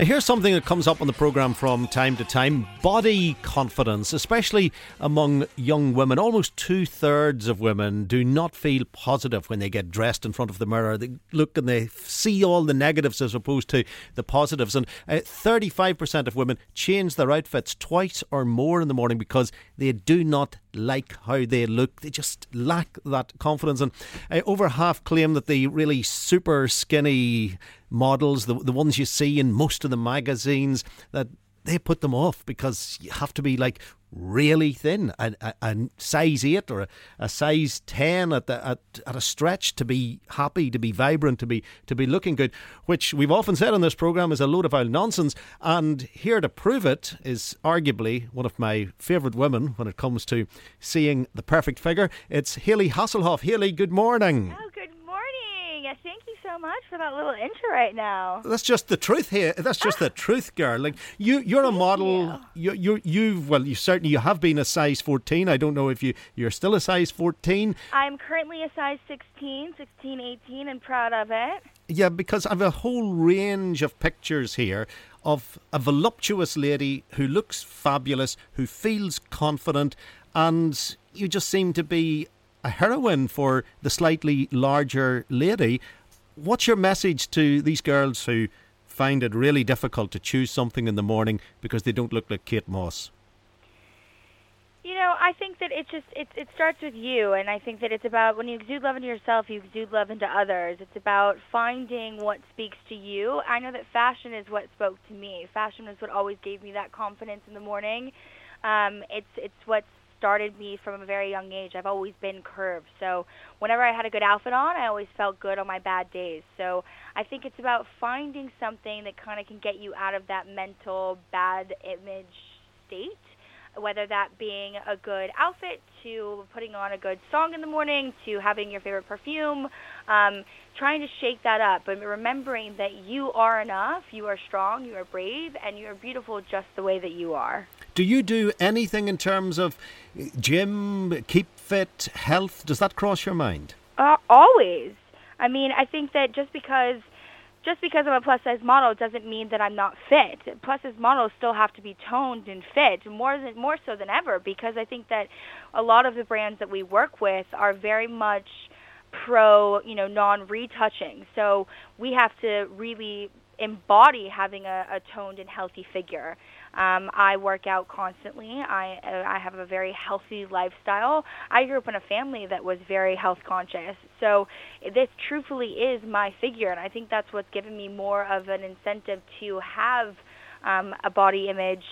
Here's something that comes up on the programme from time to time. Body confidence, especially among young women. Almost 2/3 of women do not feel positive when they get dressed in front of the mirror. They look and they see all the negatives as opposed to the positives. And 35% of women change their outfits twice or more in the morning because they do not like how they look. They just lack that confidence. And over half claim that the really super skinny models, the ones you see in most of the magazines, that they put them off because you have to be like really thin, a size 8 or a size 10 at a stretch to be happy, to be vibrant, to be looking good, which we've often said on this programme is a load of old nonsense. And here to prove it is arguably one of my favourite women when it comes to seeing the perfect figure. It's Hayley Hasselhoff. Hayley, good morning. Oh, good morning. Thank you so much for that little intro right now. That's just the truth here. That's just the truth, girl. Like you're a model. You have been a size 14. I don't know if you're still a size 14. I'm currently a size 16, 18, and proud of it. Yeah, because I have a whole range of pictures here of a voluptuous lady who looks fabulous, who feels confident, and you just seem to be a heroine for the slightly larger lady. What's your message to these girls who find it really difficult to choose something in the morning because they don't look like Kate Moss? You know, I think that it starts with you, and I think that it's about when you exude love into yourself, you exude love into others. It's about finding what speaks to you. I know that fashion is what spoke to me. Fashion is what always gave me that confidence in the morning. It's what started me from a very young age. I've always been curved, so whenever I had a good outfit on, I always felt good on my bad days. So I think it's about finding something that kind of can get you out of that mental bad image state, whether that being a good outfit, to putting on a good song in the morning, to having your favorite perfume, trying to shake that up, and remembering that you are enough, you are strong, you are brave, and you are beautiful just the way that you are. Do you do anything in terms of gym, keep fit, health? Does that cross your mind? Always. I mean, I think that just because I'm a plus-size model doesn't mean that I'm not fit. Plus-size models still have to be toned and fit, more so than ever, because I think that a lot of the brands that we work with are very much pro, non-retouching. So we have to really embody having a toned and healthy figure. I work out constantly. I have a very healthy lifestyle. I grew up in a family that was very health conscious. So this truthfully is my figure, and I think that's what's given me more of an incentive to have a body image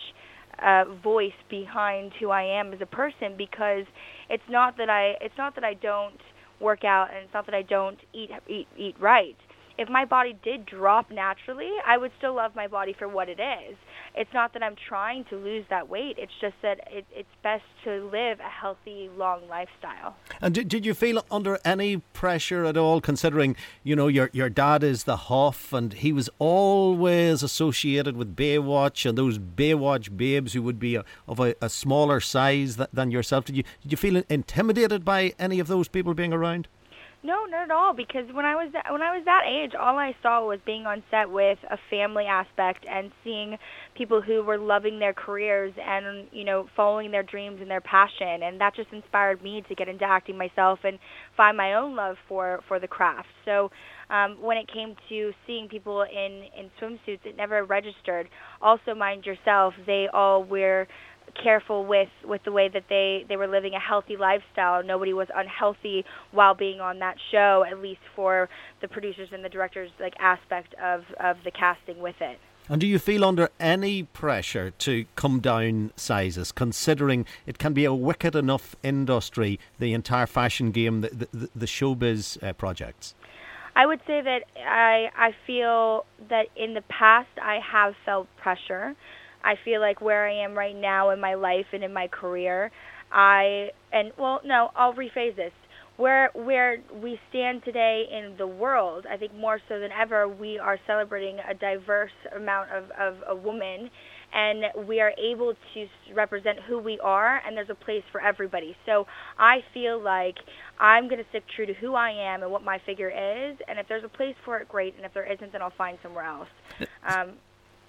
voice behind who I am as a person, because it's not that I don't work out, and it's not that I don't eat right. If my body did drop naturally, I would still love my body for what it is. It's not that I'm trying to lose that weight. It's just that it's best to live a healthy, long lifestyle. And did you feel under any pressure at all, considering, your dad is the Hoff, and he was always associated with Baywatch and those Baywatch babes who would be of a smaller size than yourself? Did you feel intimidated by any of those people being around? No, not at all, because when I was that age, all I saw was being on set with a family aspect and seeing people who were loving their careers and, following their dreams and their passion, and that just inspired me to get into acting myself and find my own love for the craft. So when it came to seeing people in swimsuits, it never registered. Also, mind yourself, they all were careful with the way that they were living a healthy lifestyle. Nobody was unhealthy while being on that show, at least for the producers and the directors aspect of the casting with it. And do you feel under any pressure to come down sizes, considering it can be a wicked enough industry, the entire fashion game, the showbiz projects? I would say that I feel that in the past I have felt pressure. I feel like where I am right now in my life and in my career, I'll rephrase this. Where we stand today in the world, I think more so than ever, we are celebrating a diverse amount of a woman, and we are able to represent who we are, and there's a place for everybody. So I feel like I'm going to stick true to who I am and what my figure is, and if there's a place for it, great, and if there isn't, then I'll find somewhere else.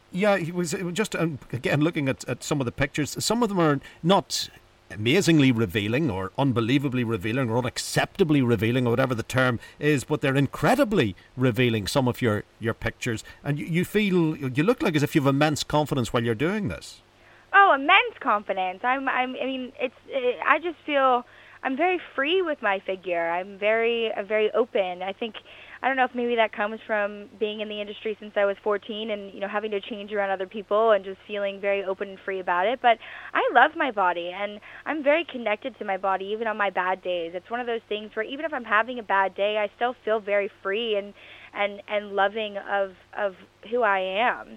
Yeah, it was just, again, looking at some of the pictures. Some of them are not amazingly revealing or unbelievably revealing or unacceptably revealing or whatever the term is, but they're incredibly revealing, some of your pictures. And you look like as if you have immense confidence while you're doing this. Oh, immense confidence. I mean, I just feel I'm very free with my figure. I'm very open. I don't know if maybe that comes from being in the industry since I was 14 and, having to change around other people and just feeling very open and free about it. But I love my body, and I'm very connected to my body even on my bad days. It's one of those things where even if I'm having a bad day, I still feel very free and loving of who I am.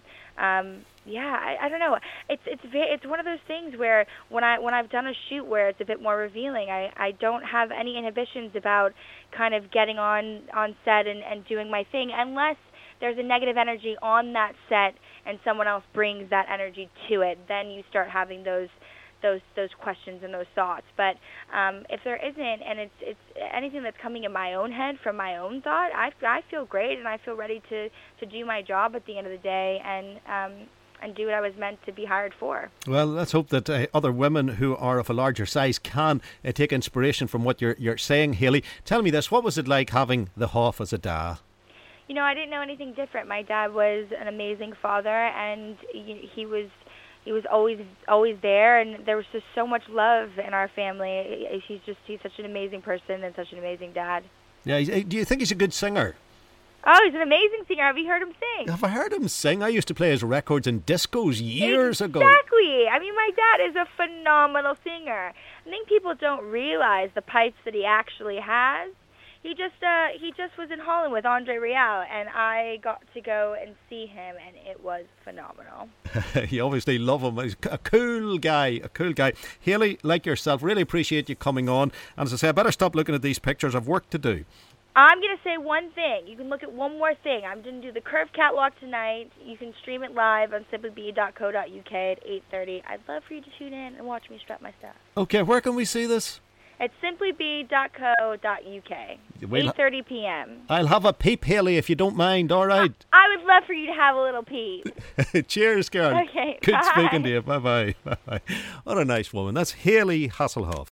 I don't know. It's one of those things where when I've done a shoot where it's a bit more revealing, I don't have any inhibitions about kind of getting on set and doing my thing, unless there's a negative energy on that set and someone else brings that energy to it. Then you start having those questions and those thoughts. But if there isn't, and it's anything that's coming in my own head from my own thought, I feel great, and I feel ready to do my job at the end of the day and do what I was meant to be hired for. Well, let's hope that other women who are of a larger size can take inspiration from what you're saying, Hayley. Tell me this, what was it like having the Hoff as a dad? I didn't know anything different. My dad was an amazing father, and he was always there, and there was just so much love in our family. He's such an amazing person and such an amazing dad. Yeah, do you think he's a good singer? Oh, he's an amazing singer. Have you heard him sing? Have I heard him sing? I used to play his records in discos years ago. Exactly. I mean, my dad is a phenomenal singer. I think people don't realize the pipes that he actually has. He just was in Holland with Andre Rieu, and I got to go and see him, and it was phenomenal. You obviously love him. He's a cool guy. Hayley, like yourself, really appreciate you coming on. And as I say, I better stop looking at these pictures. I've work to do. I'm going to say one thing. You can look at one more thing. I'm going to do the Curve Catwalk tonight. You can stream it live on simplybe.co.uk at 8:30. I'd love for you to tune in and watch me strut my stuff. Okay, where can we see this? It's simplybe.co.uk, 8:30 p.m. I'll have a peep, Hayley, if you don't mind, all right? I would love for you to have a little peep. Cheers, girl. Okay, Good bye. speaking to you. Bye-bye. Bye-bye. What a nice woman. That's Hayley Hasselhoff.